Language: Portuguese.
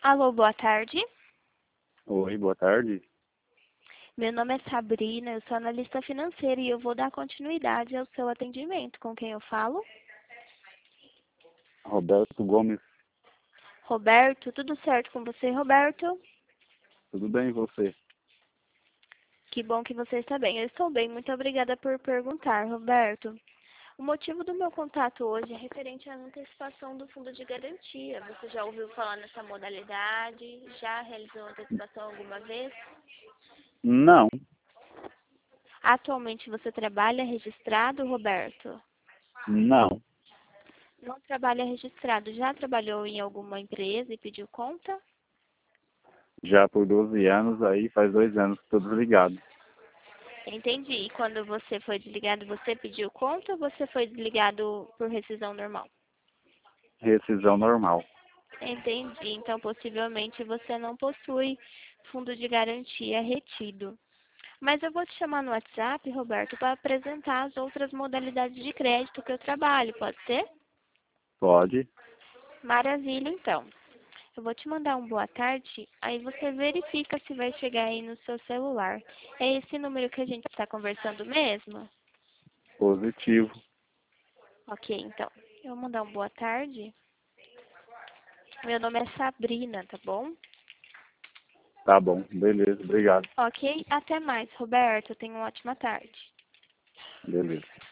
Alô, boa tarde. Oi, boa tarde. Meu nome é Sabrina, eu sou analista financeira e eu vou dar continuidade ao seu atendimento. Com quem eu falo? Roberto Gomes, Roberto, tudo certo com você, Roberto? tudo bem e você? Que bom que você está bem. Eu estou bem, muito obrigada por perguntar, Roberto. O motivo do meu contato hoje é referente à antecipação do fundo de garantia. Você já ouviu falar nessa modalidade? Já realizou antecipação alguma vez? Não, Atualmente você trabalha registrado, Roberto? não. Não trabalha registrado. Já trabalhou em alguma empresa e pediu conta? Já por 12 anos, aí faz 2 anos que estou desligado. Entendi. E quando você foi desligado, você pediu conta ou você foi desligado por rescisão normal? Rescisão normal. Entendi. Então, possivelmente você não possui fundo de garantia retido. Mas eu vou te chamar no WhatsApp, Roberto, para apresentar as outras modalidades de crédito que eu trabalho, pode ser? Pode? Maravilha, então. Eu vou te mandar um boa tarde, aí você verifica se vai chegar aí no seu celular. É esse número que a gente está conversando mesmo? Positivo. Ok, então. Eu vou mandar um boa tarde. Meu nome é Sabrina, tá bom? Tá bom, beleza, obrigado. Ok, até mais, Roberto. Tenha uma ótima tarde. Beleza.